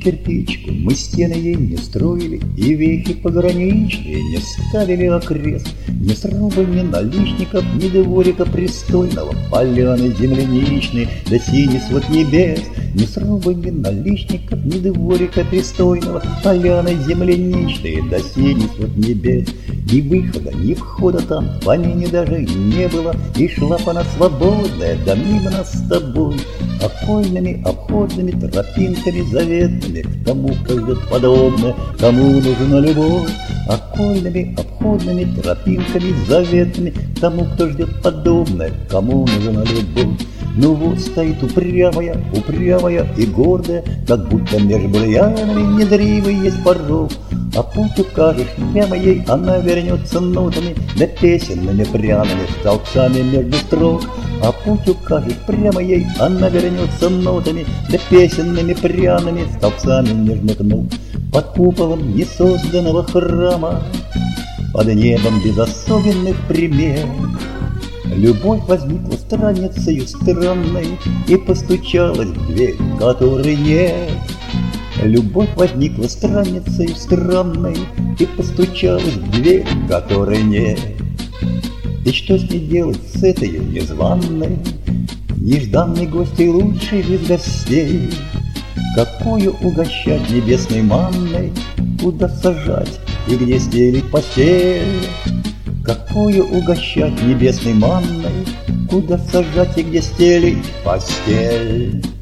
кирпичку, мы стены ей не строили, и вехи пограничные не ставили окрест. Ни сруба, ни наличников, ни дворика престольного, поляны земляничные, да синий свод небес. Ни сруба, ни наличников, ни дворика престольного, поляны земляничные, да синий свод небес. Ни выхода, ни входа там по ней даже не было, и шла она свободная, да мимо нас с тобой, окольными, обходными тропинками заветными, к тому, кто ждет подобное, кому нужна любовь. Окольными, обходными тропинками заветными, к тому, кто ждет подобное, кому нужна любовь. Ну вот стоит упрямая, упрямая и гордая, как будто меж бурьянами недривый есть порог. А путь укажешь прямо ей, она вернется нотами, да песенными пряными столбцами между строк. А путь укажешь прямо ей, она вернется нотами, да песенными пряными столбцами между ног. Под куполом несозданного храма, под небом без особенных примет, любовь возникла страницею странной и постучалась в дверь, которой нет. Любовь возникла страницей странной и постучалась в дверь, которой нет. И что с ней делать, с этой незваной, нежданной гостьей лучшей из гостей? Какую угощать небесной манной, куда сажать и где стелить постель? Какую угощать небесной манной, куда сажать и где стелить постель?